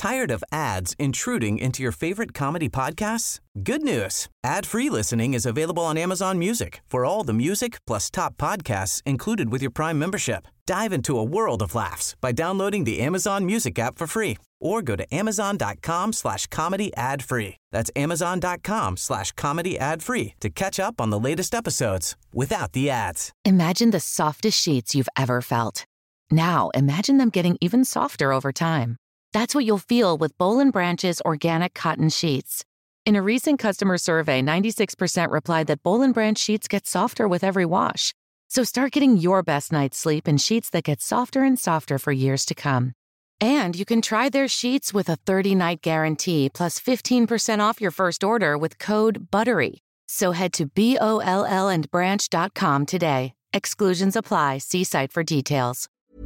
Tired of ads intruding into your favorite comedy podcasts? Good news. Ad-free listening is available on Amazon Music for all the music plus top podcasts included with your Prime membership. Dive into a world of laughs by downloading the Amazon Music app for free or go to amazon.com/comedy ad-free. That's amazon.com/comedy ad-free to catch up on the latest episodes without the ads. Imagine the softest sheets you've ever felt. Now, imagine them getting even softer over time. That's what you'll feel with Boll & Branch's organic cotton sheets. In a recent customer survey, 96% replied that Boll & Branch sheets get softer with every wash. So start getting your best night's sleep in sheets that get softer and softer for years to come. And you can try their sheets with a 30-night guarantee plus 15% off your first order with code BUTTERY. So head to BOLLandbranch.com today. Exclusions apply. See site for details.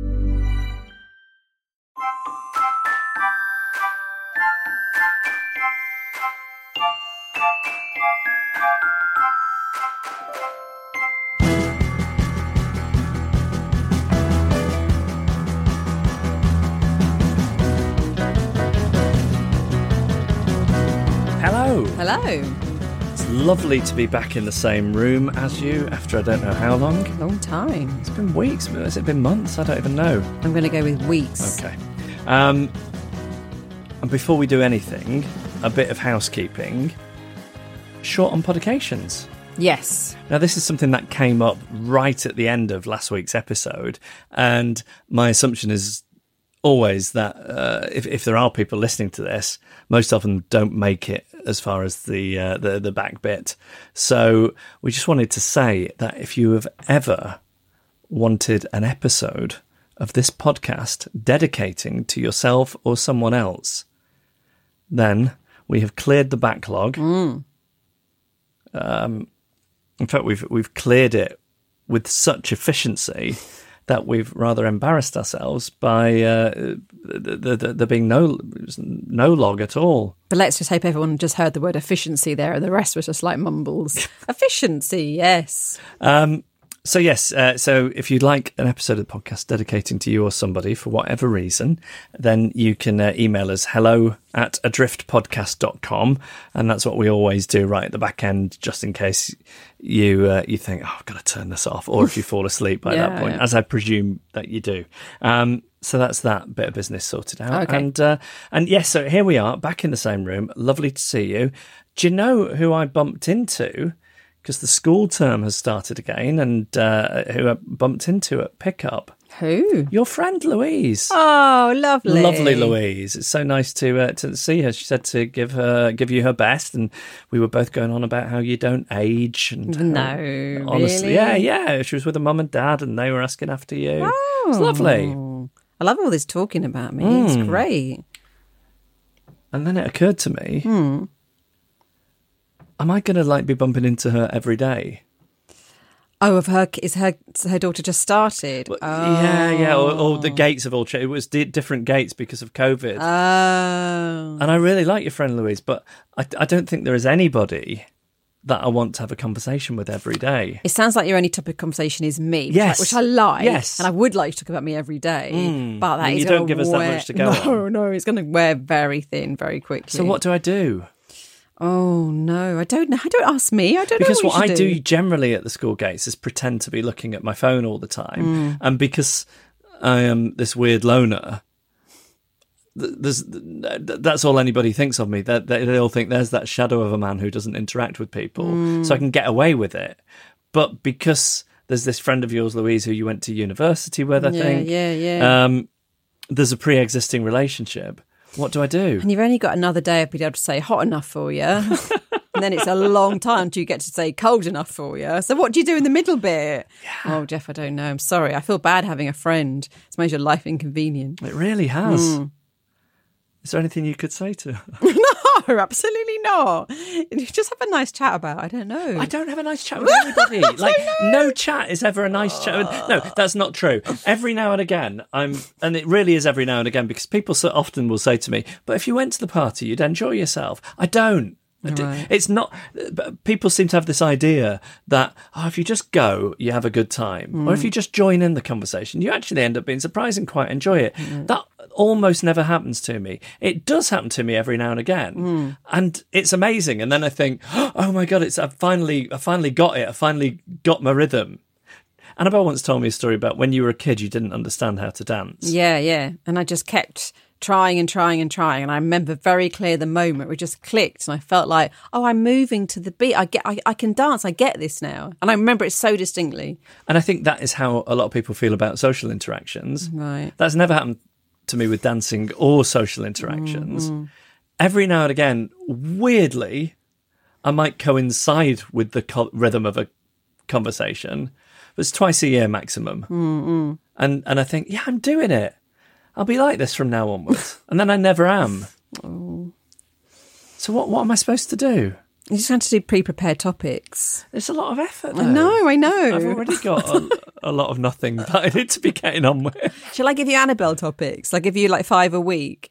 Hello. It's lovely to be back in the same room as you after I don't know how long. Long time. It's been weeks. Has it been months? I don't even know. I'm going to go with weeks. Okay. And before we do anything, a bit of housekeeping. Short on podications. Yes. Now, this is something that came up right at the end of last week's episode, and my assumption is always that if there are people listening to this, most of them don't make it as far as the back bit. So we just wanted to say that if you have ever wanted an episode of this podcast dedicating to yourself or someone else, then we have cleared the backlog. In fact, we've cleared it with such efficiency that we've rather embarrassed ourselves by there being no log at all. But let's just hope everyone just heard the word efficiency there and the rest was just like mumbles. Efficiency, yes. So yes, so if you'd like an episode of the podcast dedicating to you or somebody for whatever reason, then you can email us hello@adriftpodcast.com, and that's what we always do right at the back end, just in case you think, oh, I've got to turn this off, or if you fall asleep by that point, as I presume that you do. So that's that bit of business sorted out. Okay. And yes, so here we are, back in the same room. Lovely to see you. Do you know who I bumped into? Because the school term has started again, and who I bumped into at pickup. Who? Your friend Louise. Oh, lovely, lovely Louise. It's so nice to see her. She said to give you her best, and we were both going on about how you don't age. And no, honestly, really? yeah. She was with her mum and dad, and they were asking after you. Oh, it's lovely. I love all this talking about me. It's great. And then it occurred to me. Am I going to be bumping into her every day? Oh, is her daughter just started? Well, yeah. Or the gates have all changed. It was different gates because of COVID. Oh. And I really like your friend Louise, but I don't think there is anybody that I want to have a conversation with every day. It sounds like your only topic of conversation is me, yes, which I like. Yes. And I would like to talk about me every day. But that is you don't give us that much to go on. No, it's going to wear very thin very quickly. So what do I do? Oh, no, I don't know. Don't ask me. I don't because know what I do generally at the school gates is pretend to be looking at my phone all the time. And because I am this weird loner, that's all anybody thinks of me. They all think there's that shadow of a man who doesn't interact with people. So I can get away with it. But because there's this friend of yours, Louise, who you went to university with, I think. Yeah. There's a pre-existing relationship. What do I do? And you've only got another day of being able to say hot enough for you. And then it's a long time till you get to say cold enough for you. So what do you do in the middle bit? Yeah. Oh, Jeff, I don't know. I'm sorry. I feel bad having a friend. It's made your life inconvenient. It really has. Is there anything you could say to her? No, absolutely not. Just have a nice chat about it. I don't know. I don't have a nice chat with anybody. No chat is ever a nice chat. No, that's not true. Every now and again, and it really is every now and again, because people so often will say to me, but if you went to the party, you'd enjoy yourself. I don't. Right. It's not. People seem to have this idea that if you just go, you have a good time, or if you just join in the conversation, you actually end up being surprised and quite enjoy it. That almost never happens to me. It does happen to me every now and again, and it's amazing. And then I think, oh my God, I finally got it. I finally got my rhythm. Annabelle once told me a story about when you were a kid, you didn't understand how to dance. Yeah. And I just kept trying. And I remember very clear the moment where it just clicked and I felt like, oh, I'm moving to the beat. I can dance. I get this now. And I remember it so distinctly. And I think that is how a lot of people feel about social interactions. Right. That's never happened to me with dancing or social interactions. Every now and again, weirdly, I might coincide with the rhythm of a conversation. It's twice a year maximum. And I think, yeah, I'm doing it. I'll be like this from now onwards. And then I never am. So what am I supposed to do? You just have to do pre-prepared topics. It's a lot of effort, though. I know. I've already got a lot of nothing that I need to be getting on with. Shall I give you Annabelle topics? I'll give you like 5 a week.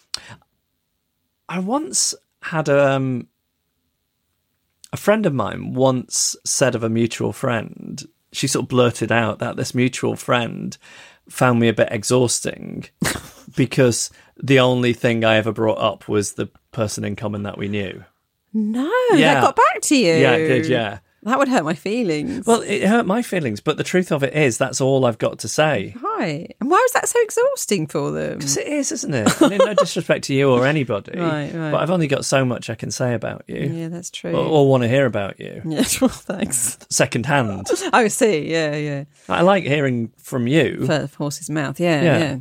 I once had a friend of mine once said of a mutual friend, she sort of blurted out that this mutual friend found me a bit exhausting because the only thing I ever brought up was the person in common that we knew. No, that got back to you. Yeah, it did, yeah. That would hurt my feelings. Well, it hurt my feelings, but the truth of it is that's all I've got to say. Right. And why was that so exhausting for them? Because it is, isn't it? I mean, no disrespect to you or anybody, right. But I've only got so much I can say about you. Yeah, that's true. Or want to hear about you. Yeah, well, thanks. Second hand. I see, yeah. I like hearing from you. The horse's mouth, yeah.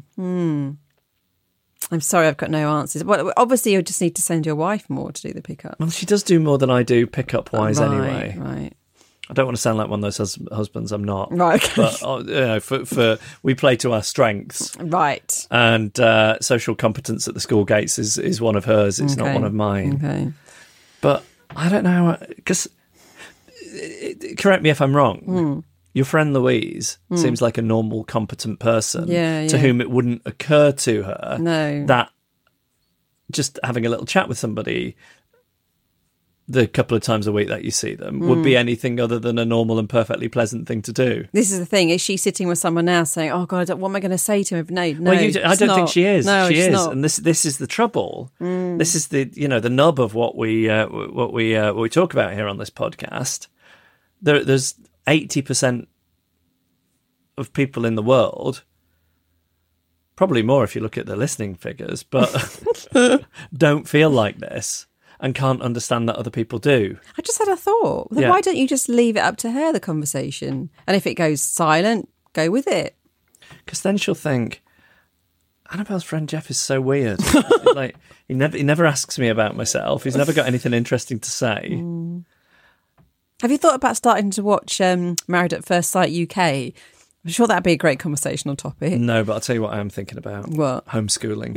I'm sorry I've got no answers. Well, obviously you just need to send your wife more to do the pickup. Well, she does do more than I do pickup-wise anyway. Right. I don't want to sound like one of those husbands. I'm not. Right, okay. But for we play to our strengths. Right. And social competence at the school gates is one of hers. It's not one of mine. Okay. But I don't know, because correct me if I'm wrong. Your friend Louise seems like a normal, competent person to whom it wouldn't occur to her that just having a little chat with somebody the couple of times a week that you see them would be anything other than a normal and perfectly pleasant thing to do. This is the thing. Is she sitting with someone now saying, oh, God, what am I going to say to him? No, well, I don't think she is. No, she is. Not. And this is the trouble. This is the nub of what we talk about here on this podcast. There's 80% of people in the world, probably more if you look at the listening figures, but don't feel like this and can't understand that other people do. I just had a thought. Then why don't you just leave it up to her, the conversation? And if it goes silent, go with it. Because then she'll think, Annabelle's friend Jeff is so weird. Like he never asks me about myself. He's never got anything interesting to say. Have you thought about starting to watch Married at First Sight UK? I'm sure that'd be a great conversational topic. No, but I'll tell you what I am thinking about. What? Homeschooling.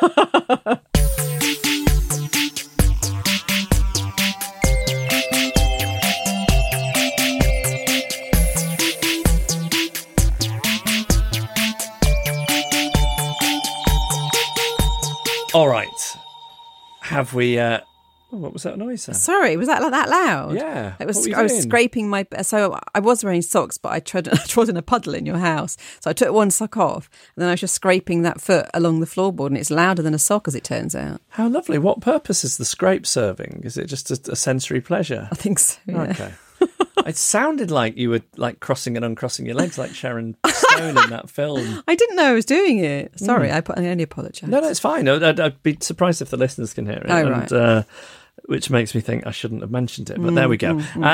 All right. Have we... what was that noise then? Sorry, was that loud? Yeah. I was scraping my... So I was wearing socks, but I trod in a puddle in your house. So I took one sock off, and then I was just scraping that foot along the floorboard, and it's louder than a sock, as it turns out. How lovely. What purpose is the scrape serving? Is it just a sensory pleasure? I think so, yeah. Okay. It sounded like you were like crossing and uncrossing your legs like Sharon Stone in that film. I didn't know I was doing it. Sorry, I only apologise. No, it's fine. I'd be surprised if the listeners can hear it. Oh, right. Which makes me think I shouldn't have mentioned it, but there we go.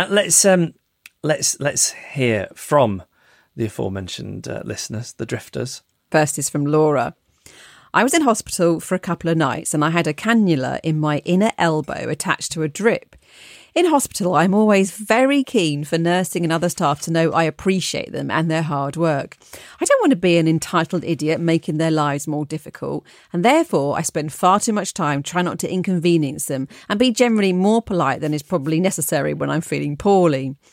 Let's hear from the aforementioned listeners, the drifters. First is from Laura. I was in hospital for a couple of nights and I had a cannula in my inner elbow attached to a drip. In hospital, I'm always very keen for nursing and other staff to know I appreciate them and their hard work. I don't want to be an entitled idiot making their lives more difficult, and therefore I spend far too much time trying not to inconvenience them and be generally more polite than is probably necessary when I'm feeling poorly.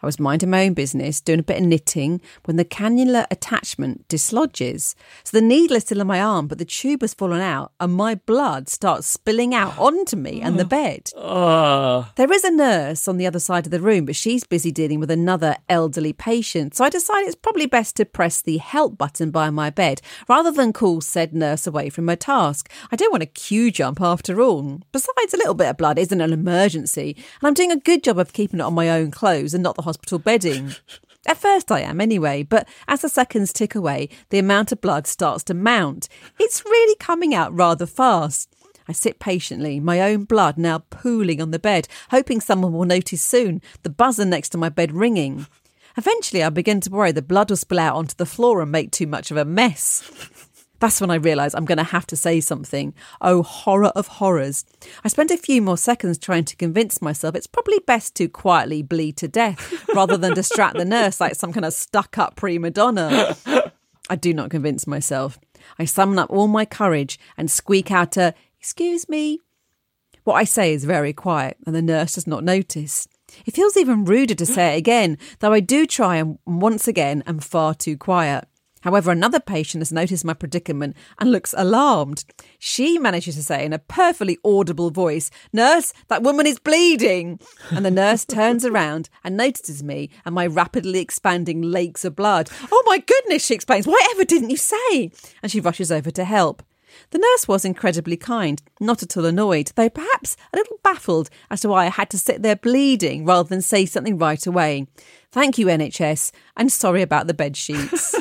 I was minding my own business, doing a bit of knitting, when the cannula attachment dislodges. So the needle is still in my arm, but the tube has fallen out and my blood starts spilling out onto me and the bed. There is a nurse on the other side of the room, but she's busy dealing with another elderly patient. So I decided it's probably best to press the help button by my bed rather than call said nurse away from her task. I don't want a queue jump after all. Besides, a little bit of blood isn't an emergency, and I'm doing a good job of keeping it on my own clothes and not the hospital bedding. At first I am anyway, but as the seconds tick away, the amount of blood starts to mount. It's really coming out rather fast. I sit patiently, my own blood now pooling on the bed, hoping someone will notice soon, the buzzer next to my bed ringing. Eventually I begin to worry the blood will spill out onto the floor and make too much of a mess. That's when I realise I'm going to have to say something. Oh, horror of horrors. I spent a few more seconds trying to convince myself it's probably best to quietly bleed to death rather than distract the nurse like some kind of stuck-up prima donna. I do not convince myself. I summon up all my courage and squeak out a, "Excuse me." What I say is very quiet and the nurse does not notice. It feels even ruder to say it again, though I do try and once again am far too quiet. However, another patient has noticed my predicament and looks alarmed. She manages to say in a perfectly audible voice, "Nurse, that woman is bleeding." And the nurse turns around and notices me and my rapidly expanding lakes of blood. "Oh my goodness," she explains, "whatever didn't you say?" And she rushes over to help. The nurse was incredibly kind, not at all annoyed, though perhaps a little baffled as to why I had to sit there bleeding rather than say something right away. Thank you, NHS, and sorry about the bed sheets.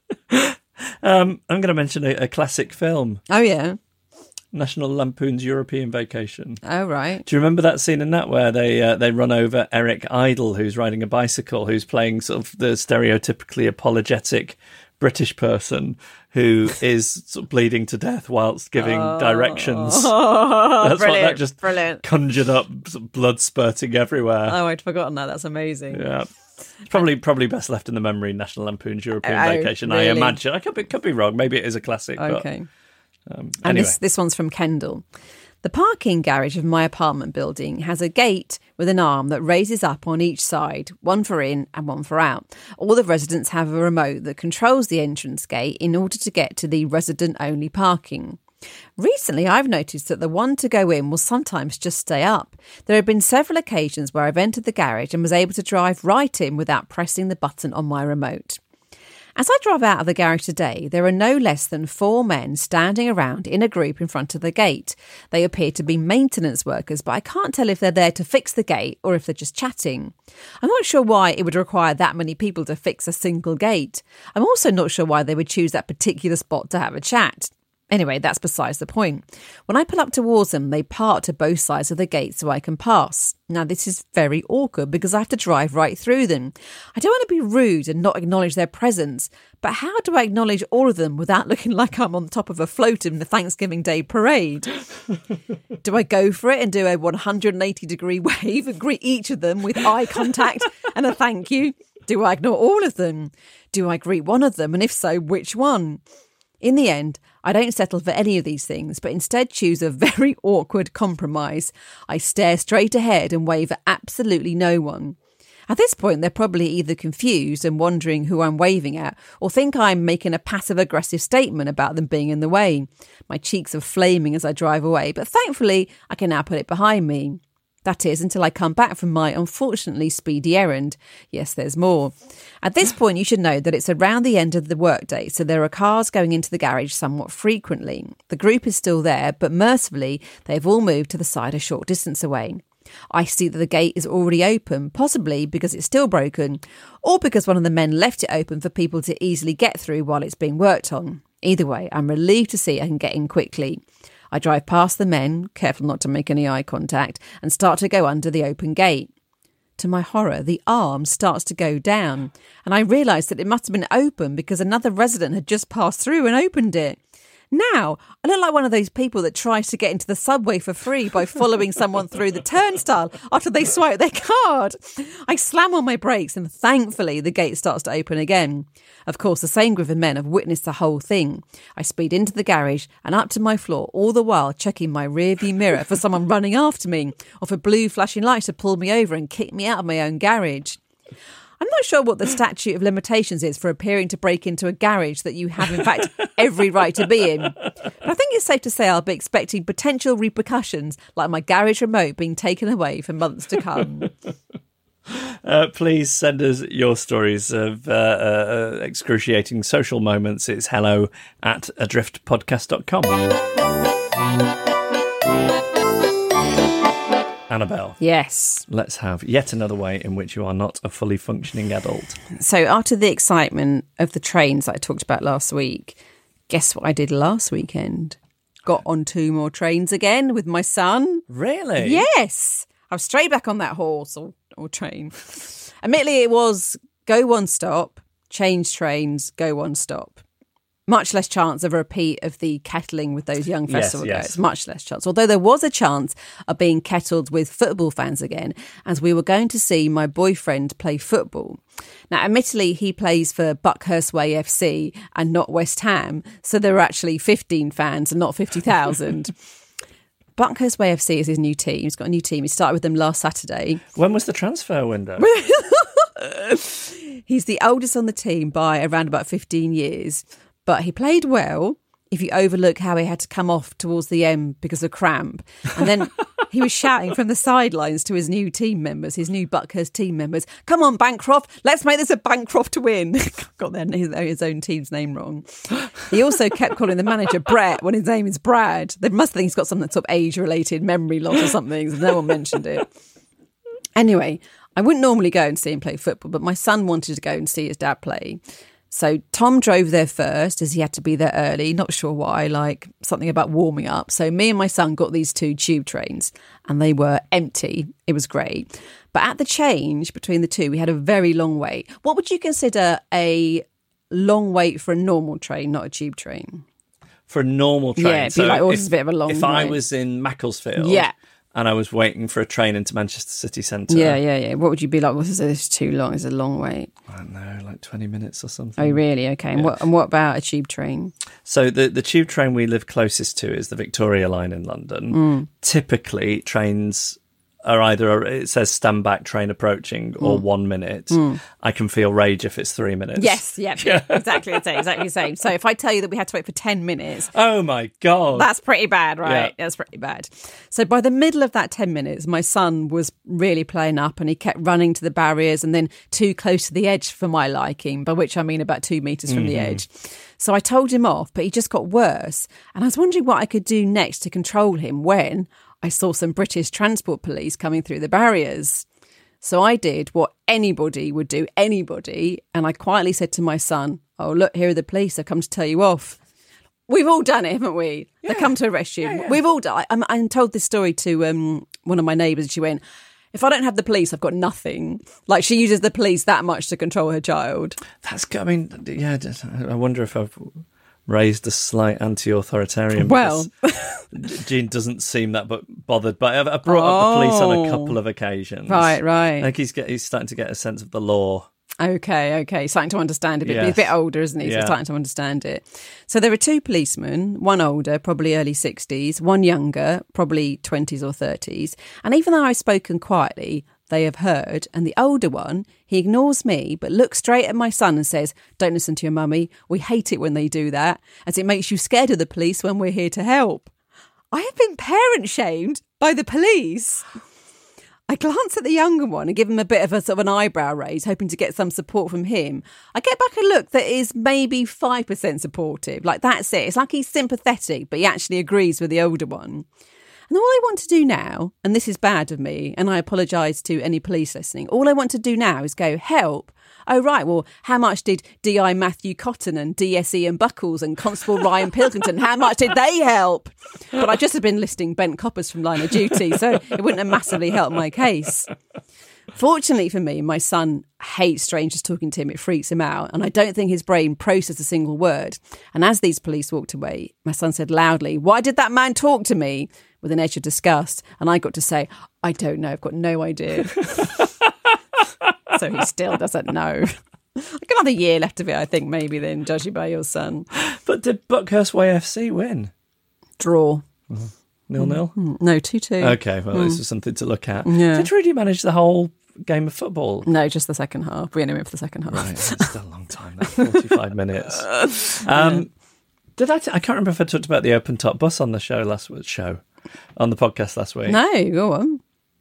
I'm going to mention a classic film. Oh, yeah. National Lampoon's European Vacation. Oh, right. Do you remember that scene in that where they run over Eric Idle, who's riding a bicycle, who's playing sort of the stereotypically apologetic British person who is sort of bleeding to death whilst giving directions? That's what that just conjured up, sort of blood spurting everywhere. Oh, I'd forgotten that. That's amazing. Yeah. Probably best left in the memory, National Lampoon's European Vacation, really? I imagine. I could be wrong. Maybe it is a classic. Okay. But, and anyway. this one's from Kendall. The parking garage of my apartment building has a gate with an arm that raises up on each side, one for in and one for out. All the residents have a remote that controls the entrance gate in order to get to the resident-only parking. Recently, I've noticed that the one to go in will sometimes just stay up. There have been several occasions where I've entered the garage and was able to drive right in without pressing the button on my remote. As I drive out of the garage today, there are no less than 4 men standing around in a group in front of the gate. They appear to be maintenance workers, but I can't tell if they're there to fix the gate or if they're just chatting. I'm not sure why it would require that many people to fix a single gate. I'm also not sure why they would choose that particular spot to have a chat. Anyway, that's besides the point. When I pull up towards them, they part to both sides of the gate so I can pass. Now, this is very awkward because I have to drive right through them. I don't want to be rude and not acknowledge their presence, but how do I acknowledge all of them without looking like I'm on top of a float in the Thanksgiving Day parade? Do I go for it and do a 180-degree wave and greet each of them with eye contact and a thank you? Do I ignore all of them? Do I greet one of them, and if so, which one? In the end, I don't settle for any of these things, but instead choose a very awkward compromise. I stare straight ahead and wave at absolutely no one. At this point, they're probably either confused and wondering who I'm waving at, or think I'm making a passive-aggressive statement about them being in the way. My cheeks are flaming as I drive away, but thankfully, I can now put it behind me. That is, until I come back from my unfortunately speedy errand. Yes, there's more. At this point, you should know that it's around the end of the workday, so there are cars going into the garage somewhat frequently. The group is still there, but mercifully, they've all moved to the side a short distance away. I see that the gate is already open, possibly because it's still broken, or because one of the men left it open for people to easily get through while it's being worked on. Either way, I'm relieved to see I can get in quickly. I drive past the men, careful not to make any eye contact, and start to go under the open gate. To my horror, the arm starts to go down, and I realise that it must have been open because another resident had just passed through and opened it. Now, I look like one of those people that tries to get into the subway for free by following someone through the turnstile after they swipe their card. I slam on my brakes and thankfully the gate starts to open again. Of course, the same group of men have witnessed the whole thing. I speed into the garage and up to my floor, all the while checking my rearview mirror for someone running after me or for blue flashing lights to pull me over and kick me out of my own garage. I'm not sure what the statute of limitations is for appearing to break into a garage that you have, in fact, every right to be in. But I think it's safe to say I'll be expecting potential repercussions like my garage remote being taken away for months to come. Please send us your stories of excruciating social moments. It's hello@adriftpodcast.com. Annabelle. Yes. Let's have yet another way in which you are not a fully functioning adult. So after the excitement of the trains that I talked about last week, guess what I did last weekend? Got on 2 more trains again with my son. Really? Yes. I was straight back on that horse or train. Admittedly, it was go one stop, change trains, go one stop. Much less chance of a repeat of the kettling with those young festival goers. Much less chance. Although there was a chance of being kettled with football fans again, as we were going to see my boyfriend play football. Now, admittedly, he plays for Buckhurst Way FC and not West Ham, so there were actually 15 fans and not 50,000. Buckhurst Way FC is his new team. He's got a new team. He started with them last Saturday. When was the transfer window? He's the oldest on the team by around about 15 years. But he played well if you overlook how he had to come off towards the end because of cramp. And then he was shouting from the sidelines to his new team members, his new Buckhurst team members, "Come on, Bancroft, let's make this a Bancroft to win." Got his own team's name wrong. He also kept calling the manager Brett when his name is Brad. They must think he's got some sort of age-related memory loss or something, so no one mentioned it. Anyway, I wouldn't normally go and see him play football, but my son wanted to go and see his dad play. So Tom drove there first as he had to be there early. Not sure why, like something about warming up. So me and my son got these 2 tube trains and they were empty. It was great. But at the change between the 2, we had a very long wait. What would you consider a long wait for a normal train, not a tube train? For a normal train? Yeah, it'd be like, this is a bit of a long wait. If I was in Macclesfield... Yeah. And I was waiting for a train into Manchester city centre. Yeah. What would you be like? This is too long. It's a long wait. I don't know, like 20 minutes or something. Oh, really? Okay. Yeah. And what about a tube train? So the tube train we live closest to is the Victoria line in London. Typically, trains are either, it says stand back, train approaching, or 1 minute. I can feel rage if it's 3 minutes. Yes, yeah. Exactly the same. So if I tell you that we had to wait for 10 minutes... Oh, my God. That's pretty bad, right? Yeah. That's pretty bad. So by the middle of that 10 minutes, my son was really playing up and he kept running to the barriers and then too close to the edge for my liking, by which I mean about 2 metres from the edge. So I told him off, but he just got worse. And I was wondering what I could do next to control him when I saw some British transport police coming through the barriers. So I did what anybody would do, and I quietly said to my son, "Oh, look, here are the police. They've come to tell you off." We've all done it, haven't we? Yeah. They come to arrest you. Yeah. We've all done it. I told this story to one of my neighbours, and she went, "If I don't have the police, I've got nothing." Like, she uses the police that much to control her child. That's good. I mean, yeah, I wonder if I've raised a slight anti-authoritarian. Well, Gene doesn't seem that bothered, but I brought up the police on a couple of occasions. Right. I think he's starting to get a sense of the law. Okay. Starting to understand it. Yes. He's a bit older, isn't he? So Yeah. starting to understand it. So there are 2 policemen, one older, probably early 60s, one younger, probably 20s or 30s. And even though I've spoken quietly, they have heard. And the older one, he ignores me, but looks straight at my son and says, "Don't listen to your mummy. We hate it when they do that, as it makes you scared of the police when we're here to help." I have been parent shamed by the police. I glance at the younger one and give him a bit of a sort of an eyebrow raise, hoping to get some support from him. I get back a look that is maybe 5% supportive. Like, that's it. It's like he's sympathetic, but he actually agrees with the older one. And all I want to do now, and this is bad of me, and I apologise to any police listening, all I want to do now is go, "Help. Oh, right, well, how much did DI Matthew Cotton and DS Ian Buckles and Constable Ryan Pilkington, how much did they help?" But I just have been listing Bent Coppers from Line of Duty, so it wouldn't have massively helped my case. Fortunately for me, my son hates strangers talking to him. It freaks him out. And I don't think his brain processed a single word. And as these police walked away, my son said loudly, "Why did that man talk to me?" with an edge of disgust. And I got to say, "I don't know. I've got no idea." So he still doesn't know. Like another year left of it, I think, maybe then, judging by your son. But did Buckhurst Way FC win? Draw. 0-0? No, 2-2. Okay, well, this is something to look at. Yeah. Did Rudy manage the whole game of football? No, just the second half. We only went for the second half. Right, it's still a long time, that 45 minutes. Did I can't remember if I talked about the open top bus on the on the podcast last week. No, go on.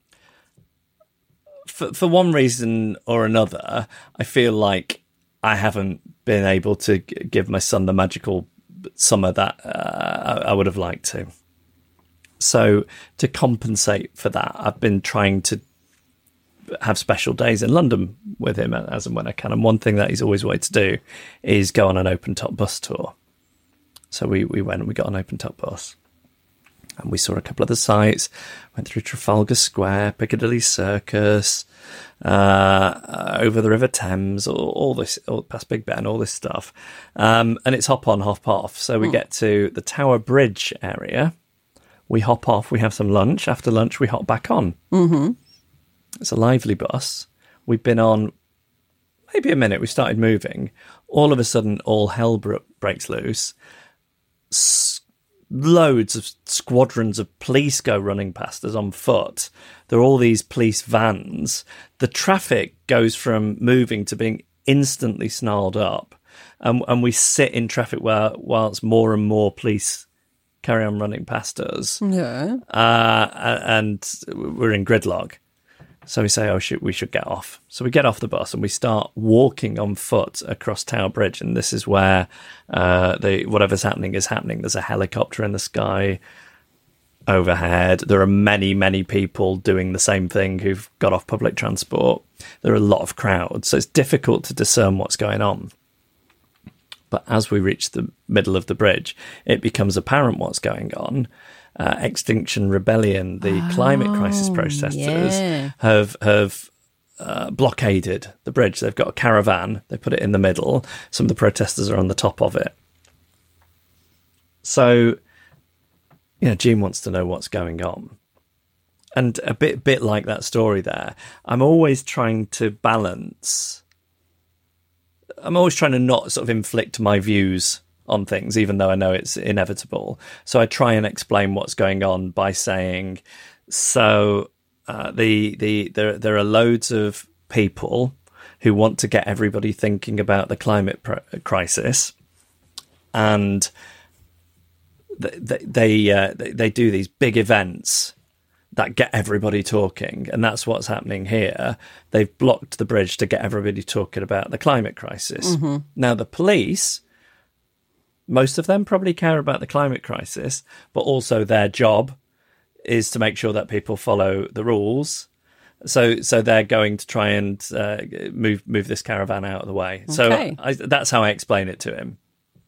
For one reason or another, I feel like I haven't been able to give my son the magical summer that I would have liked to. So to compensate for that, I've been trying to have special days in London with him as and when I can. And one thing that he's always wanted to do is go on an open top bus tour. So we went and we got an open top bus. And we saw a couple of the sites, went through Trafalgar Square, Piccadilly Circus, over the River Thames, all this, past Big Ben, all this stuff. And it's hop on, hop off. So we get to the Tower Bridge area. We hop off, we have some lunch. After lunch, we hop back on. Mm-hmm. It's a lively bus. We've been on maybe a minute. We started moving. All of a sudden, all hell breaks loose. Loads of squadrons of police go running past us on foot. There are all these police vans. The traffic goes from moving to being instantly snarled up. And we sit in traffic whilst more and more police carry on running past us. Yeah. And we're in gridlock. So we say, we should get off. So we get off the bus and we start walking on foot across Tower Bridge. And this is where whatever's happening is happening. There's a helicopter in the sky overhead. There are many, many people doing the same thing who've got off public transport. There are a lot of crowds. So it's difficult to discern what's going on. But as we reach the middle of the bridge, it becomes apparent what's going on. Extinction Rebellion, the climate crisis protesters, have blockaded the bridge. They've got a caravan. They put it in the middle. Some of the protesters are on the top of it. So, Jean wants to know what's going on. And a bit like that story there, I'm always trying to balance. I'm always trying to not sort of inflict my views on things, even though I know it's inevitable. So I try and explain what's going on by saying, there are loads of people who want to get everybody thinking about the climate crisis, and they do these big events that get everybody talking, and that's what's happening here. They've blocked the bridge to get everybody talking about the climate crisis. Mm-hmm. Now, the police, most of them probably care about the climate crisis, but also their job is to make sure that people follow the rules. So they're going to try and move this caravan out of the way. Okay. So that's how I explain it to him.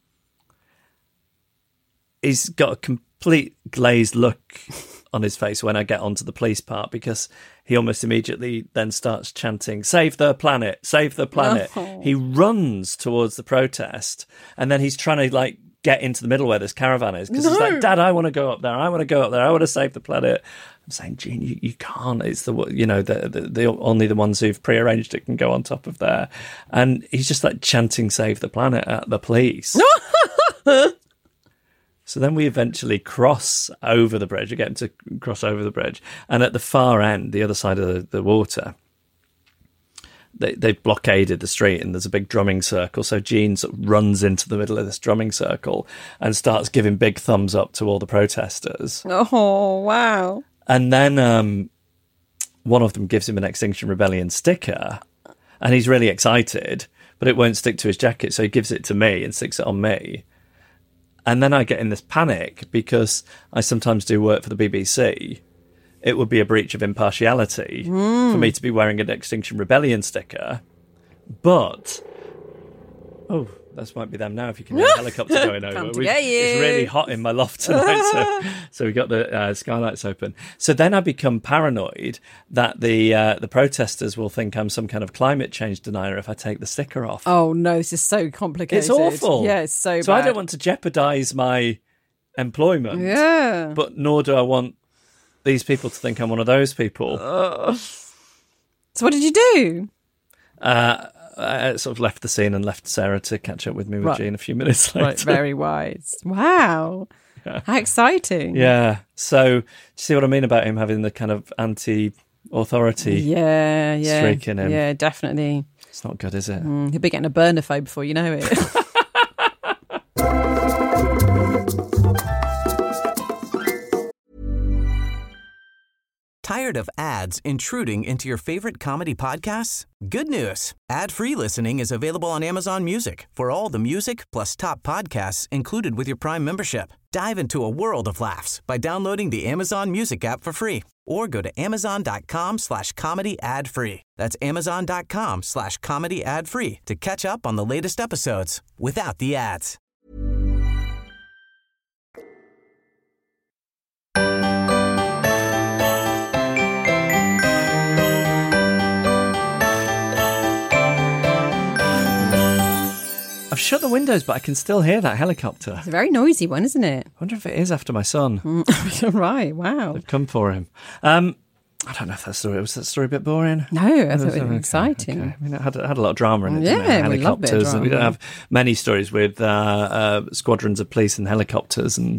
He's got a complete glazed look on his face when I get onto the police part, because he almost immediately then starts chanting, "Save the planet, save the planet." Oh. He runs towards the protest, and then he's trying to get into the middle where this caravan is, because he's like, "Dad, I want to go up there. I want to go up there. I want to save the planet." I'm saying, "Gene, you can't. It's the only the ones who've prearranged it can go on top of there." And he's just chanting "Save the planet" at the police. So then we eventually cross over the bridge. I get him to cross over the bridge. And at the far end, the other side of the water, they've blockaded the street, and there's a big drumming circle. So Gene sort of runs into the middle of this drumming circle and starts giving big thumbs up to all the protesters. Oh, wow. And then one of them gives him an Extinction Rebellion sticker, and he's really excited, but it won't stick to his jacket. So he gives it to me and sticks it on me. And then I get in this panic because I sometimes do work for the BBC. It would be a breach of impartiality for me to be wearing an Extinction Rebellion sticker. But, that might be them now if you can hear a helicopter going over. It's really hot in my loft tonight, so we got the skylights open. So then I become paranoid that the protesters will think I'm some kind of climate change denier if I take the sticker off. Oh no, this is so complicated. It's awful. Yeah, it's so bad. So I don't want to jeopardise my employment. Yeah. But nor do I want these people to think I'm one of those people. So what did you do? I sort of left the scene and left Sarah to catch up with me with Jean a few minutes later. Right, very wise. Wow. Yeah. How exciting. Yeah. So, do you see what I mean about him having the kind of authority Yeah. streak in him. Yeah, definitely. It's not good, is it? He'll be getting a burner phone before you know it. Tired of ads intruding into your favorite comedy podcasts? Good news. Ad-free listening is available on Amazon Music for all the music plus top podcasts included with your Prime membership. Dive into a world of laughs by downloading the Amazon Music app for free or go to amazon.com/comedy ad-free. That's amazon.com/comedy ad-free to catch up on the latest episodes without the ads. I've shut the windows, but I can still hear that helicopter. It's a very noisy one, isn't it? I wonder if it is after my son. Right, wow. They've come for him. I don't know if was that story a bit boring? No, I thought it was exciting. Okay. I mean, it had a lot of drama in it. Yeah, didn't it? we love a bit of Helicopters, and we don't drama. have many stories with squadrons of police and helicopters, and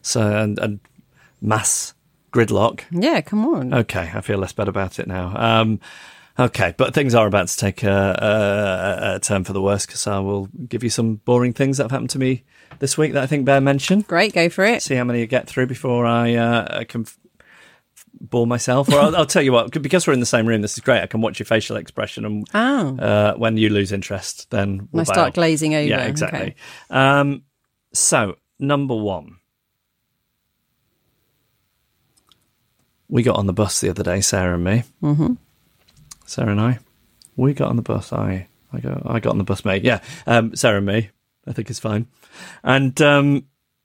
mass gridlock. Yeah, come on. Okay, I feel less bad about it now. Okay, but things are about to take a turn for the worse, because I will give you some boring things that have happened to me this week that I think bear mention. Great, go for it. See how many you get through before I can bore myself. Or I'll tell you what, because we're in the same room, this is great. I can watch your facial expression, and when you lose interest, then we'll I start bail. glazing over. Yeah, exactly. Okay. So, number one. We got on the bus the other day, Sarah and me. Mm-hmm. Sarah and I. We got on the bus. I got on the bus, mate. Yeah, Sarah and me. I think it's fine. And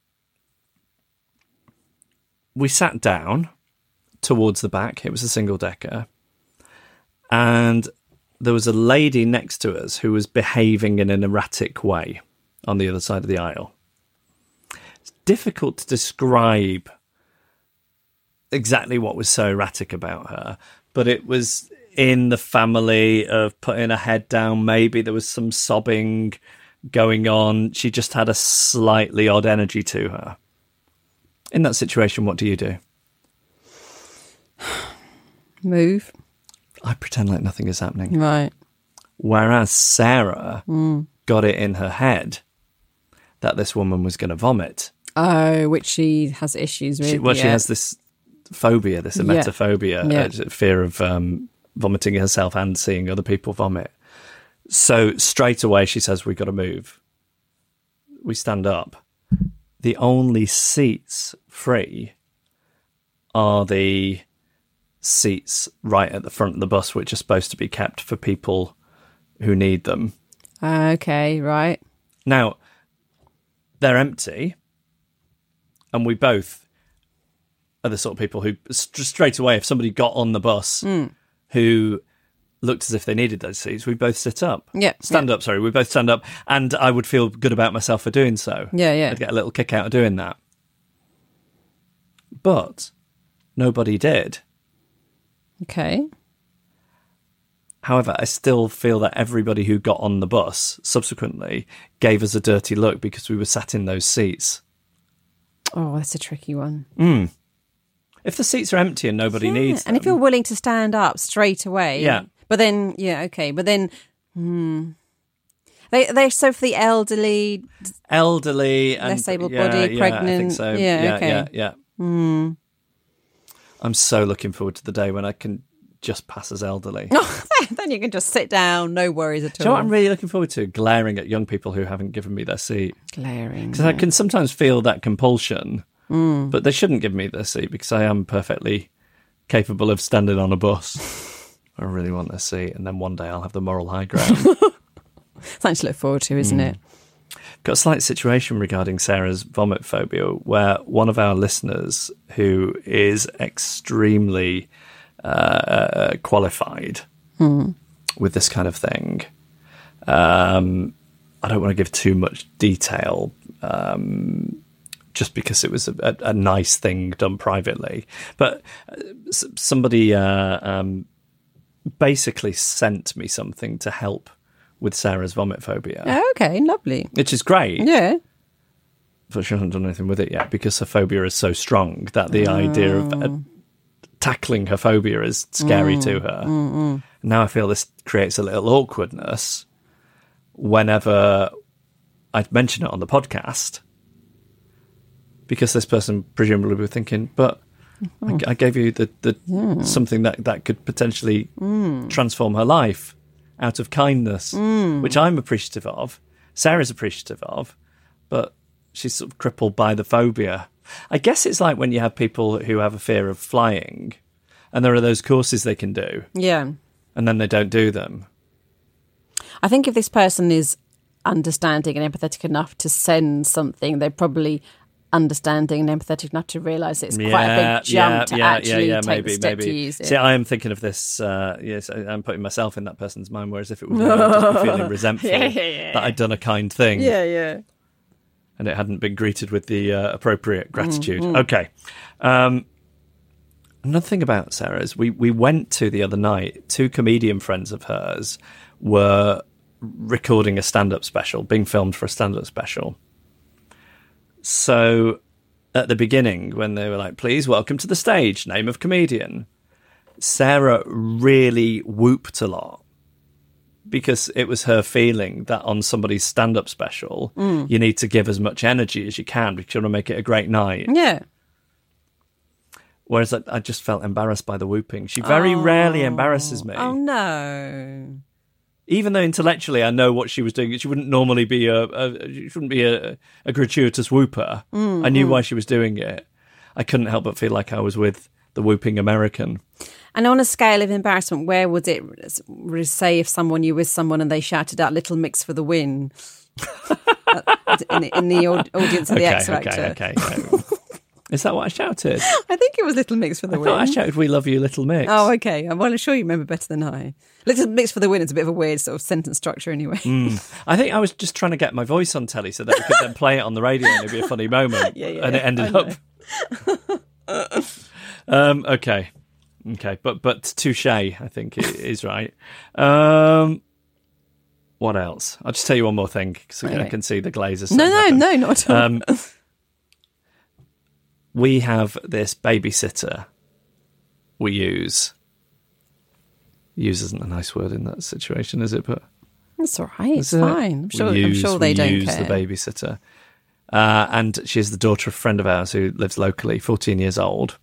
we sat down towards the back. It was a single-decker. And there was a lady next to us who was behaving in an erratic way on the other side of the aisle. It's difficult to describe exactly what was so erratic about her, but it was in the family of putting her head down. Maybe there was some sobbing going on. She just had a slightly odd energy to her. In that situation, what do you do? Move. I pretend like nothing is happening. Right. Whereas Sarah got it in her head that this woman was going to vomit. Oh, which she has issues with. She has this phobia, this emetophobia, fear of vomiting herself and seeing other people vomit. So straight away she says, we've got to move. We stand up. The only seats free are the seats right at the front of the bus, which are supposed to be kept for people who need them. Okay, right. Now, they're empty, and we both are the sort of people who, straight away, if somebody got on the bus who looked as if they needed those seats, we both sit up. Yeah. Stand up, sorry. We both stand up, and I would feel good about myself for doing so. Yeah. I'd get a little kick out of doing that. But nobody did. Okay. However, I still feel that everybody who got on the bus subsequently gave us a dirty look because we were sat in those seats. Oh, that's a tricky one. If the seats are empty and nobody needs them. And if you're willing to stand up straight away. Yeah. But then, But then, They're so for the elderly and less able-bodied, pregnant. I think so. Yeah, okay. Yeah. I'm so looking forward to the day when I can just pass as elderly. Then you can just sit down, no worries at all. Do you know what I'm really looking forward to? Glaring at young people who haven't given me their seat. Glaring. Because I can sometimes feel that compulsion, but they shouldn't give me their seat because I am perfectly capable of standing on a bus. I really want their seat, and then one day I'll have the moral high ground. Something to look forward to, isn't it? Got a slight situation regarding Sarah's vomit phobia, where one of our listeners, who is extremely qualified with this kind of thing, I don't want to give too much detail, just because it was a nice thing done privately, but somebody basically sent me something to help with Sarah's vomit phobia. Oh, okay, lovely. Which is great. Yeah. But she hasn't done anything with it yet because her phobia is so strong that the idea of tackling her phobia is scary to her. Now I feel this creates a little awkwardness whenever I'd mention it on the podcast, because this person presumably be thinking, but I gave you the something that could potentially transform her life out of kindness, which I'm appreciative of, Sarah's appreciative of, but she's sort of crippled by the phobia. I guess it's like when you have people who have a fear of flying, and there are those courses they can do. Yeah. And then they don't do them. I think if this person is understanding and empathetic enough to send something, they're probably understanding and empathetic enough to realise it's quite a big jump to actually take the step to use it. See, I am thinking of this, yes, I'm putting myself in that person's mind, whereas if it was me, I'd just be feeling resentful that I'd done a kind thing. Yeah. And it hadn't been greeted with the appropriate gratitude. Okay. Another thing about Sarah is we went to the other night, 2 comedian friends of hers were recording a stand-up special, being filmed for a stand-up special. So at the beginning, when they were like, please welcome to the stage, name of comedian, Sarah really whooped a lot, because it was her feeling that on somebody's stand-up special, you need to give as much energy as you can because you want to make it a great night. Yeah. Whereas I just felt embarrassed by the whooping. She very rarely embarrasses me. Oh, no. Even though intellectually I know what she was doing, she wouldn't normally be a gratuitous whooper. I knew why she was doing it. I couldn't help but feel like I was with the whooping American. And on a scale of embarrassment, where would it say if you were with someone and they shouted out "Little Mix for the win" in the audience of the X Factor? Okay. Is that what I shouted? I think it was "Little Mix for the win." I shouted "We love you, Little Mix." Oh, okay. Well, I'm sure you remember better than I. "Little Mix for the win" is a bit of a weird sort of sentence structure anyway. I think I was just trying to get my voice on telly so that we could then play it on the radio and it'd be a funny moment. And it ended up... Okay, but touche, I think it is right. What else? I'll just tell you one more thing because I can see the glazes. No, not at all. We have this babysitter we use. Use isn't a nice word in that situation, is it? But that's all right. It's fine. I'm sure they don't care. We use the babysitter. And she's the daughter of a friend of ours who lives locally, 14 years old.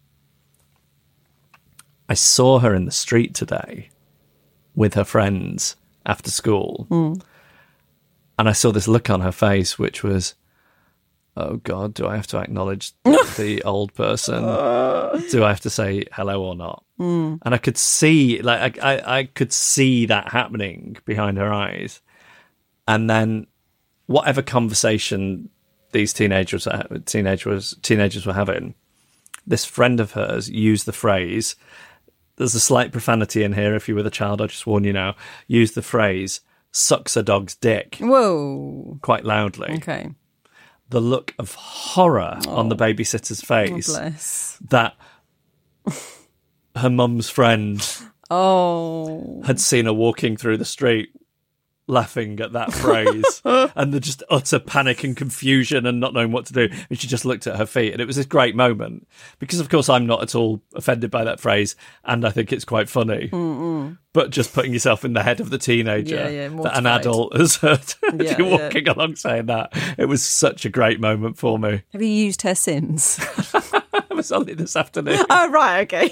I saw her in the street today with her friends after school. And I saw this look on her face, which was, oh, God, do I have to acknowledge the old person? Do I have to say hello or not? And I could see, I could see that happening behind her eyes. And then whatever conversation these teenagers were having, this friend of hers used the phrase, there's a slight profanity in here, if you're with a child, I'll just warn you now, used the phrase, sucks a dog's dick. Whoa. Quite loudly. Okay. The look of horror on the babysitter's face that her mum's friend had seen her walking through the street laughing at that phrase and the just utter panic and confusion and not knowing what to do, and she just looked at her feet, and it was this great moment because of course I'm not at all offended by that phrase and I think it's quite funny. But just putting yourself in the head of the teenager that an adult has heard you walking along saying that, it was such a great moment for me. Have you used her since? It was only this afternoon. Oh, right, okay.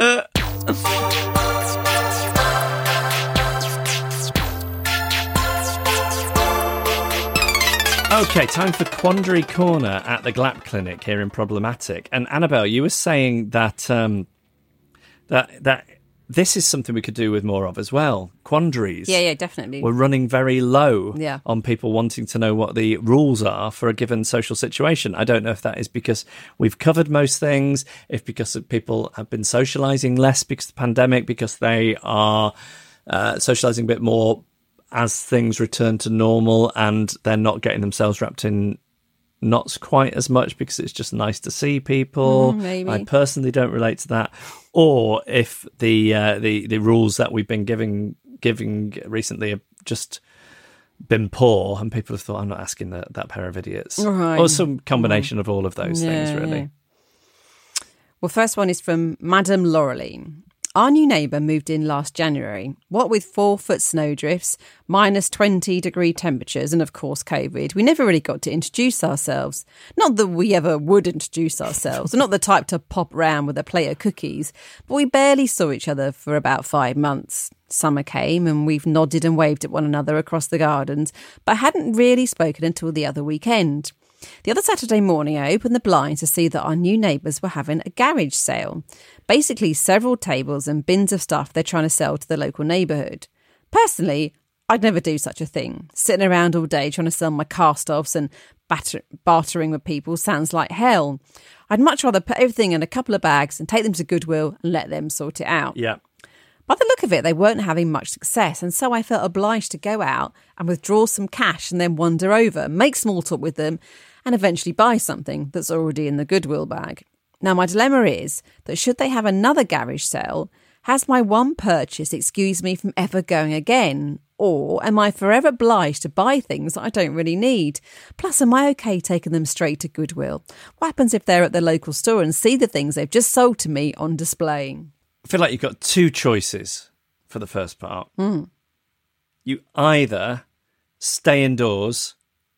Okay, time for Quandary Corner at the GLAP Clinic here in Problematic. And Annabelle, you were saying that that this is something we could do with more of as well. Quandaries. Yeah, definitely. We're running very low Yeah. on people wanting to know what the rules are for a given social situation. I don't know if that is because we've covered most things, if because people have been socialising less because of the pandemic, because they are socialising a bit more as things return to normal and they're not getting themselves wrapped in knots quite as much because it's just nice to see people. Maybe. I personally don't relate to that. Or if the rules that we've been giving recently have just been poor and people have thought, I'm not asking that pair of idiots. Right. Or some combination of all of those things, really. Yeah. Well, first one is from Madame Laureline. Our new neighbour moved in last January. What with 4-foot snowdrifts, minus 20-degree temperatures, and of course COVID, we never really got to introduce ourselves. Not that we ever would introduce ourselves. We're not the type to pop round with a plate of cookies, but we barely saw each other for about 5 months. Summer came and we've nodded and waved at one another across the gardens, but hadn't really spoken until the other weekend. The other Saturday morning, I opened the blinds to see that our new neighbours were having a garage sale. Basically, several tables and bins of stuff they're trying to sell to the local neighbourhood. Personally, I'd never do such a thing. Sitting around all day trying to sell my cast-offs and bartering with people sounds like hell. I'd much rather put everything in a couple of bags and take them to Goodwill and let them sort it out. Yeah. By the look of it, they weren't having much success, and so I felt obliged to go out and withdraw some cash and then wander over, make small talk with them, and eventually buy something that's already in the Goodwill bag. Now, my dilemma is that should they have another garage sale, has my one purchase excused me from ever going again? Or am I forever obliged to buy things that I don't really need? Plus, am I okay taking them straight to Goodwill? What happens if they're at the local store and see the things they've just sold to me on display? I feel like you've got two choices for the first part. You either stay indoors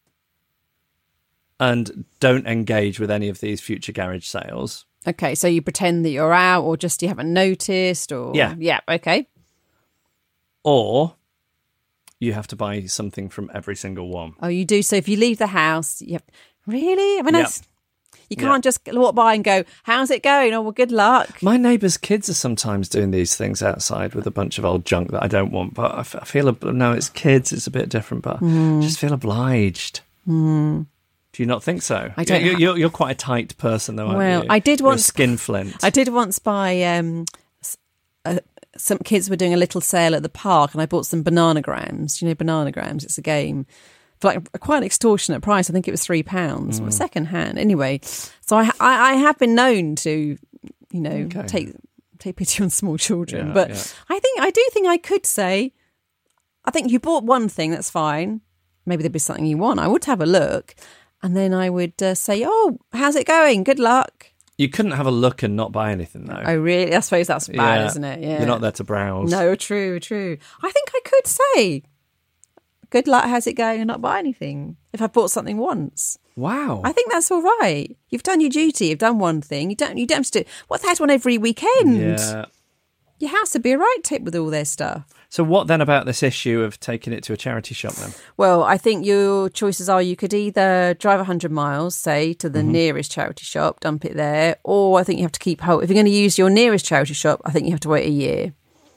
and don't engage with any of these future garage sales. Okay, so you pretend that you're out or just you haven't noticed or... Yeah, okay. Or you have to buy something from every single one. Oh, you do? So if you leave the house, you have... Really? I mean, Yep. You can't just walk by and go, how's it going? Oh, well, good luck. My neighbours' kids are sometimes doing these things outside with a bunch of old junk that I don't want. But I feel, no, it's kids, it's a bit different, but I just feel obliged. Do you not think so? I don't. You're quite a tight person, though, aren't Well, you? I did You're once. a skinflint. I did once buy. Some kids were doing a little sale at the park, and I bought some bananagrams. Do you know bananagrams? It's a game for like quite an extortionate price. I think it was £3, second hand. Anyway, so I have been known to, take pity on small children, but I do think I could say, I think you bought one thing, that's fine. Maybe there'd be something you want. I would have a look. And then I would say, oh, how's it going? Good luck. You couldn't have a look and not buy anything, though. Oh, really? I suppose that's bad, isn't it? Yeah. You're not there to browse. No, true. I think I could say, good luck, how's it going, and not buy anything if I bought something once. Wow. I think that's all right. You've done your duty. You've done one thing. You don't have to do... What's that one every weekend? Yeah. Your house would be a right tip with all their stuff. So what then about this issue of taking it to a charity shop then? Well, I think your choices are you could either drive 100 miles, say, to the nearest charity shop, dump it there, or I think you have to keep hold. If you're going to use your nearest charity shop, I think you have to wait a year.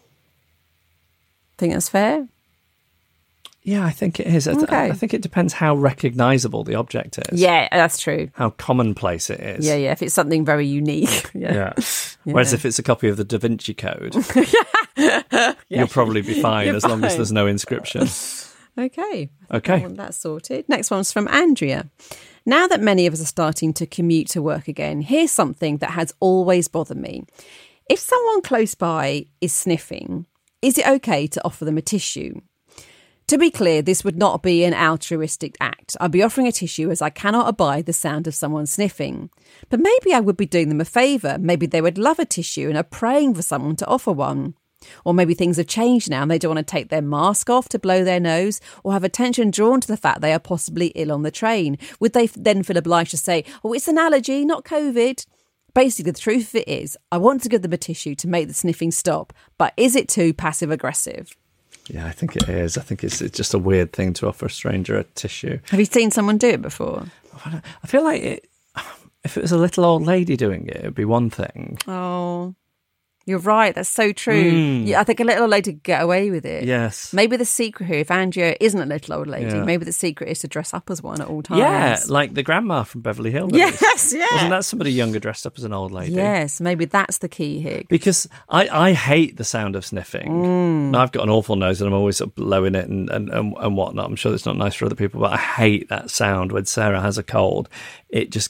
Think that's fair? Yeah, I think it is. Okay. I think it depends how recognisable the object is. Yeah, that's true. How commonplace it is. Yeah. If it's something very unique. Yeah. Whereas if it's a copy of the Da Vinci Code, you'll probably be fine as long as there's no inscription. Okay. Okay. I want that sorted. Next one's from Andrea. Now that many of us are starting to commute to work again, here's something that has always bothered me. If someone close by is sniffing, is it okay to offer them a tissue? To be clear, this would not be an altruistic act. I'd be offering a tissue as I cannot abide the sound of someone sniffing. But maybe I would be doing them a favour. Maybe they would love a tissue and are praying for someone to offer one. Or maybe things have changed now and they don't want to take their mask off to blow their nose or have attention drawn to the fact they are possibly ill on the train. Would they then feel obliged to say, oh, it's an allergy, not COVID? Basically, the truth of it is, I want to give them a tissue to make the sniffing stop. But is it too passive-aggressive? Yeah, I think it is. I think it's just a weird thing to offer a stranger a tissue. Have you seen someone do it before? I feel like if it was a little old lady doing it, it would be one thing. Oh, you're right. That's so true. Yeah, I think a little old lady could get away with it. Yes. Maybe the secret here, if Andrea isn't a little old lady, Yeah. maybe the secret is to dress up as one at all times. Yeah, like the grandma from Beverly Hills. Yes, yeah. Wasn't that somebody younger dressed up as an old lady? Yes, maybe that's the key here. Because I hate the sound of sniffing. Now, I've got an awful nose and I'm always sort of blowing it and whatnot. I'm sure it's not nice for other people, but I hate that sound when Sarah has a cold. It just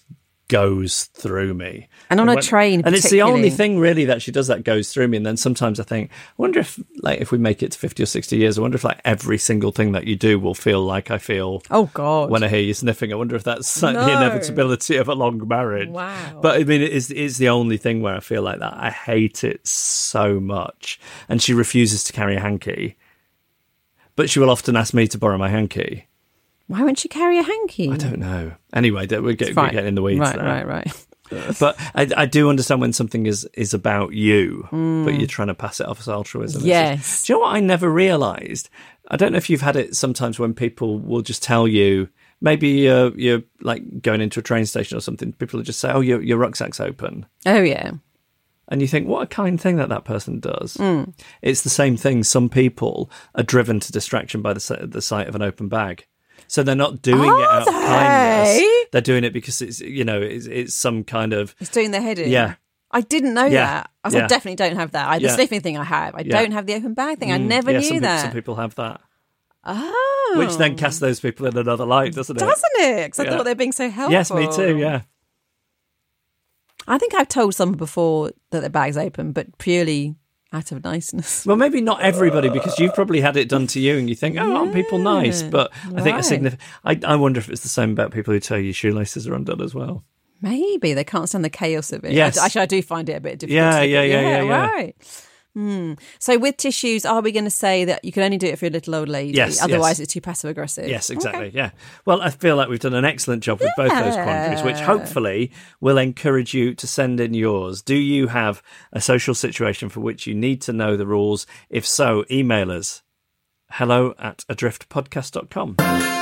goes through me. And on a train, and it's the only particularly. thing really that she does that goes through me. And then sometimes I think, I wonder if, like, if we make it to 50 or 60 years, I wonder if, like, every single thing that you do will feel like I feel. Oh God! When I hear you sniffing, I wonder if that's like the inevitability of a long marriage. Wow! But I mean, it's the only thing where I feel like that. I hate it so much. And she refuses to carry a hanky, but she will often ask me to borrow my hanky. Why won't she carry a hanky? I don't know. Anyway, we're getting in the weeds there. Right. But I do understand when something is about you, but you're trying to pass it off as altruism. Yes. Do you know what I never realised? I don't know if you've had it sometimes when people will just tell you, maybe you're like going into a train station or something, people will just say, oh, your rucksack's open. Oh, yeah. And you think, what a kind thing that person does. It's the same thing. Some people are driven to distraction by the sight of an open bag. So they're not doing it out of kindness. They're doing it because it's some kind of... It's doing their head in. Yeah. I didn't know that. I definitely don't have that. The sniffing thing I have. I don't have the open bag thing. I never knew that. Some people have that. Oh. Which then casts those people in another light, doesn't it? Doesn't it? Because I thought they were being so helpful. Yes, me too, yeah. I think I've told someone before that their bag's open, but purely out of niceness. Well, maybe not everybody, because you've probably had it done to you and you think, oh, aren't people nice? But I think I wonder if it's the same about people who tell you shoelaces are undone as well. Maybe they can't stand the chaos of it. Yes. Actually, I do find it a bit difficult. Yeah. Right. So with tissues, are we going to say that you can only do it for a little old lady? Yes. Otherwise, it's too passive aggressive. Yes, exactly. Okay. Yeah. Well, I feel like we've done an excellent job with both those quandaries, which hopefully will encourage you to send in yours. Do you have a social situation for which you need to know the rules? If so, email us hello@adriftpodcast.com.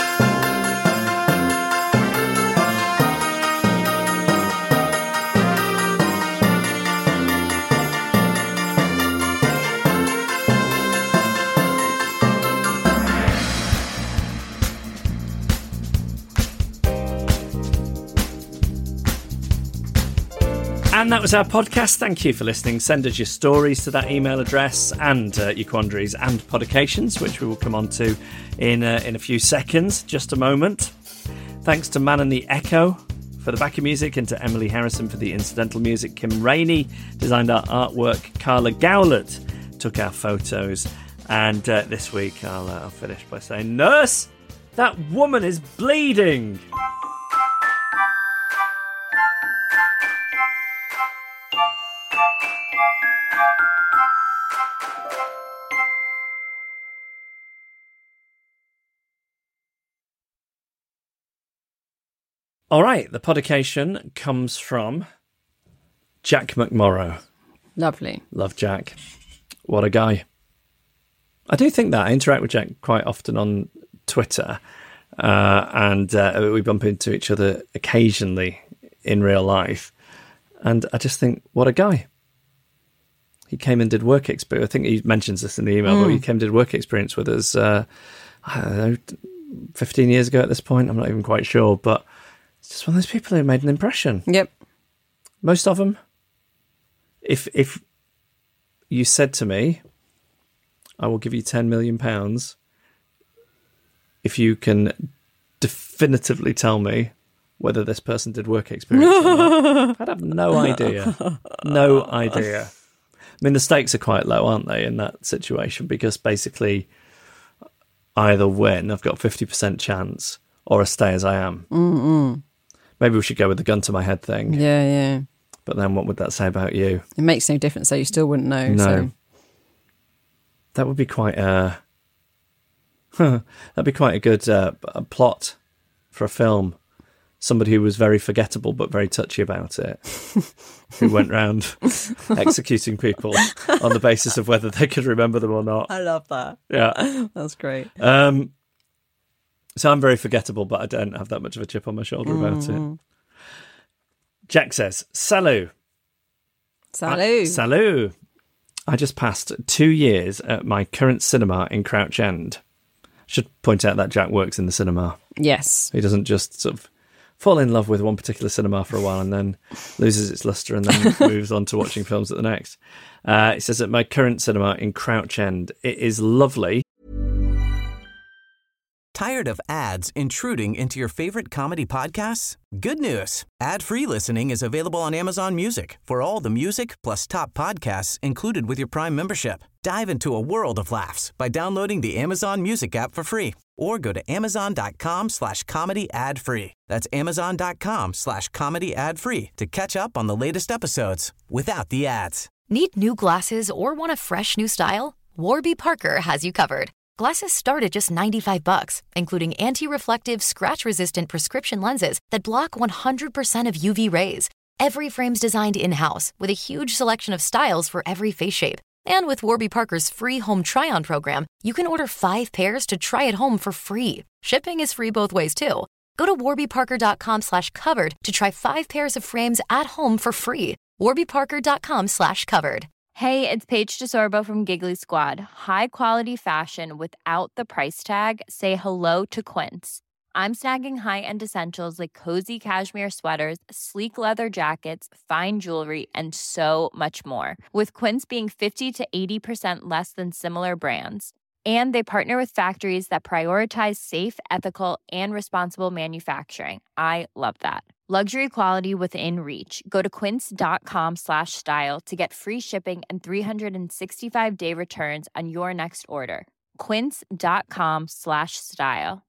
And that was our podcast. Thank you for listening. Send us your stories to that email address and your quandaries and podications, which we will come on to in a few seconds. Just a moment. Thanks to Man and the Echo for the backing music and to Emily Harrison for the incidental music. Kim Rainey designed our artwork. Carla Gowlett took our photos. And this week I'll finish by saying, Nurse, that woman is bleeding. All right, the podication comes from Jack McMorrow. Lovely. Love Jack. What a guy. I do think that. I interact with Jack quite often on Twitter, and we bump into each other occasionally in real life. And I just think, what a guy. He came and did work experience. I think he mentions this in the email, but he came and did work experience with us, I don't know, 15 years ago at this point. I'm not even quite sure, but it's just one of those people who made an impression. Yep. Most of them. If you said to me, I will give you £10 million if you can definitively tell me whether this person did work experience or not, I'd have no idea. No idea. I mean, the stakes are quite low, aren't they, in that situation? Because basically, either win, I've got 50% chance, or I stay as I am. Mm-mm. Maybe we should go with the gun to my head thing. Yeah. But then what would that say about you? It makes no difference, so you still wouldn't know. No. So. That would be quite a... that'd be quite a good plot for a film. Somebody who was very forgettable but very touchy about it, who went round executing people on the basis of whether they could remember them or not. I love that. Yeah. That's great. So I'm very forgettable, but I don't have that much of a chip on my shoulder about it. Jack says, Salut. Salut. I just passed 2 years at my current cinema in Crouch End. Should point out that Jack works in the cinema. Yes. He doesn't just sort of fall in love with one particular cinema for a while and then loses its lustre and then moves on to watching films at the next. It says, at my current cinema in Crouch End, it is lovely. Tired of ads intruding into your favorite comedy podcasts? Good news. Ad-free listening is available on Amazon Music for all the music plus top podcasts included with your Prime membership. Dive into a world of laughs by downloading the Amazon Music app for free or go to amazon.com/comedy ad-free. That's amazon.com/comedy ad-free to catch up on the latest episodes without the ads. Need new glasses or want a fresh new style? Warby Parker has you covered. Glasses start at just $95, including anti-reflective, scratch-resistant prescription lenses that block 100% of UV rays. Every frame's designed in-house with a huge selection of styles for every face shape. And with Warby Parker's free home try-on program, you can order 5 pairs to try at home for free. Shipping is free both ways, too. Go to warbyparker.com/covered to try 5 pairs of frames at home for free. warbyparker.com/covered. Hey, it's Paige DeSorbo from Giggly Squad. High quality fashion without the price tag. Say hello to Quince. I'm snagging high-end essentials like cozy cashmere sweaters, sleek leather jackets, fine jewelry, and so much more. With Quince being 50 to 80% less than similar brands. And they partner with factories that prioritize safe, ethical, and responsible manufacturing. I love that. Luxury quality within reach. Go to quince.com/style to get free shipping and 365-day returns on your next order. Quince.com/style.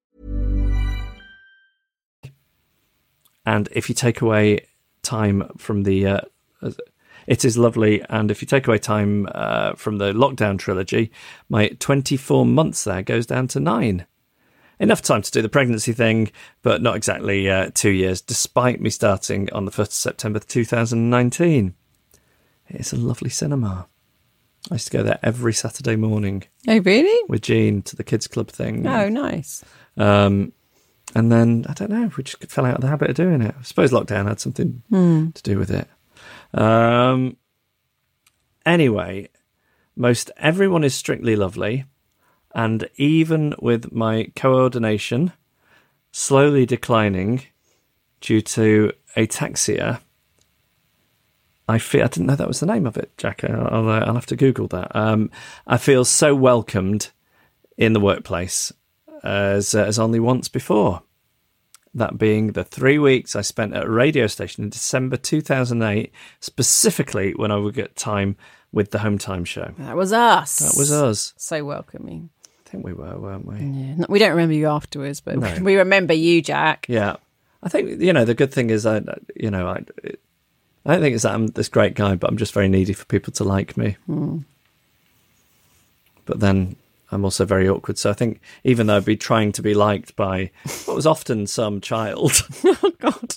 And if you take away time from the It Is Lovely, and if you take away time from the Lockdown trilogy, my 24 months there goes down to 9. Enough time to do the pregnancy thing, but not exactly 2 years, despite me starting on the 1st of September 2019. It's a lovely cinema. I used to go there every Saturday morning. Oh, really? With Jean to the kids club thing. Oh, nice. And then, I don't know, we just fell out of the habit of doing it. I suppose lockdown had something to do with it. Anyway, most everyone is strictly lovely, and even with my coordination slowly declining due to ataxia, I didn't know that was the name of it, Jack. I'll have to Google that. I feel so welcomed in the workplace as only once before. That being the 3 weeks I spent at a radio station in December 2008, specifically when I would get time with the Home Time show. That was us. That was us. So welcoming. I think we were, weren't we? Yeah. No, we don't remember you afterwards, but No. we remember you, Jack. Yeah. I think, the good thing is, I don't think it's that I'm this great guy, but I'm just very needy for people to like me. But then I'm also very awkward. So I think even though I'd be trying to be liked by what was often some child, Oh, God.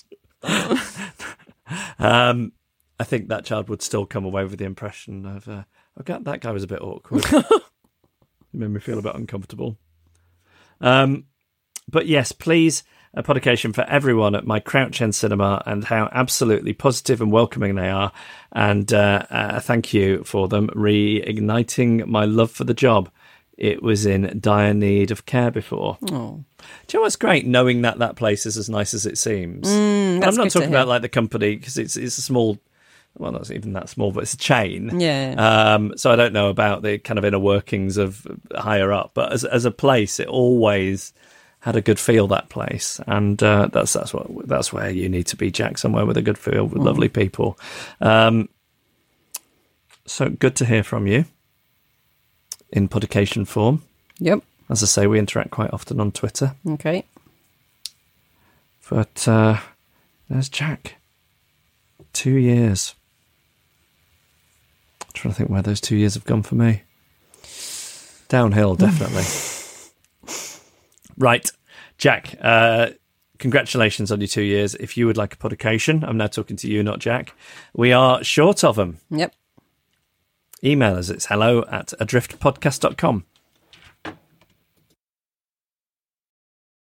I think that child would still come away with the impression of, that guy was a bit awkward. It made me feel a bit uncomfortable. But yes, please, a podication for everyone at my Crouch End Cinema and how absolutely positive and welcoming they are. And thank you for them reigniting my love for the job. It was in dire need of care before. Oh. Do you know what's great? Knowing that place is as nice as it seems. I'm not talking about like the company, because it's a small, well, not even that small, but it's a chain. Yeah. So I don't know about the kind of inner workings of higher up, but as a place, it always had a good feel, that place. And that's where you need to be, Jack, somewhere with a good feel, with lovely people. So good to hear from you in podication form. Yep. As I say, we interact quite often on Twitter. Okay. But there's Jack. 2 years. I'm trying to think where those 2 years have gone for me. Downhill, definitely. Right. Jack, congratulations on your 2 years. If you would like a podication, I'm now talking to you, not Jack. We are short of them. Yep. Email us. It's hello@adriftpodcast.com.